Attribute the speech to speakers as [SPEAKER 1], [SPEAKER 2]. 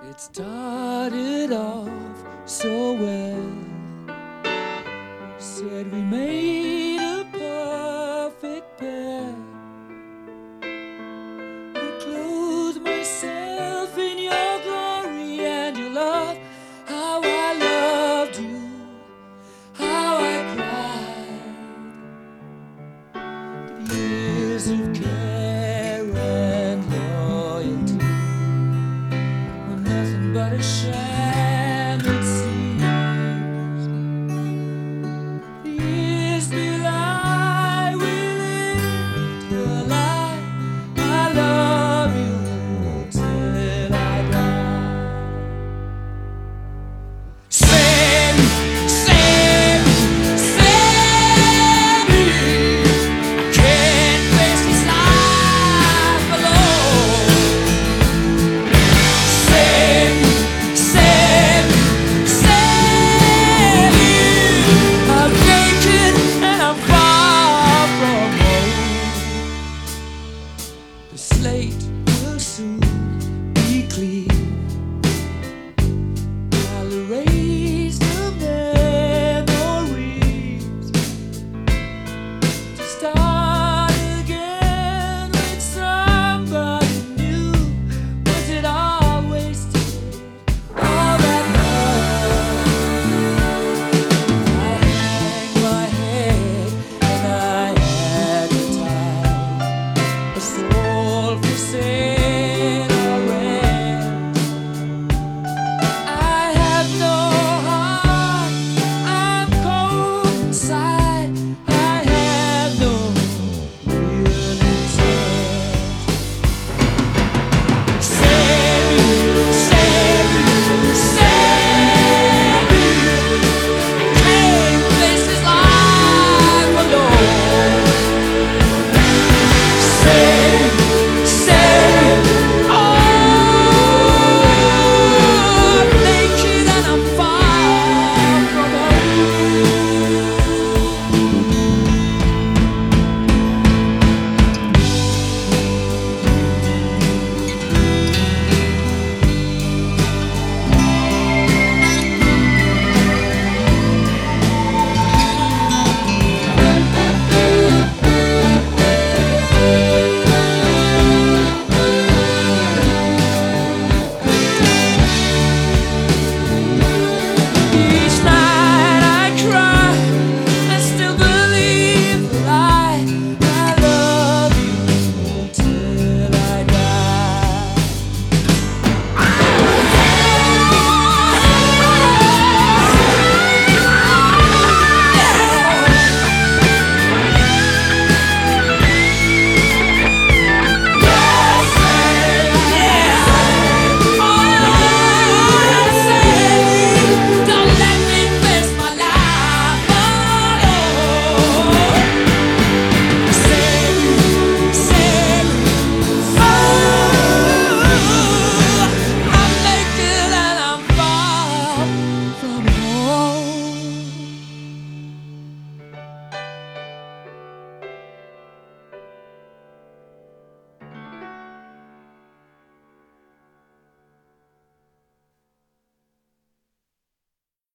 [SPEAKER 1] It started off so well. Said we made a perfect pair. I clothed myself in your glory and your love. How I loved you, how I cried. The years of care and loyalty were nothing but a sham, it seems. The years will lie, will live till I love you till I die. Save me. I can't face this life alone. Save me. I'm naked and I'm far from home. The slate will soon be clear.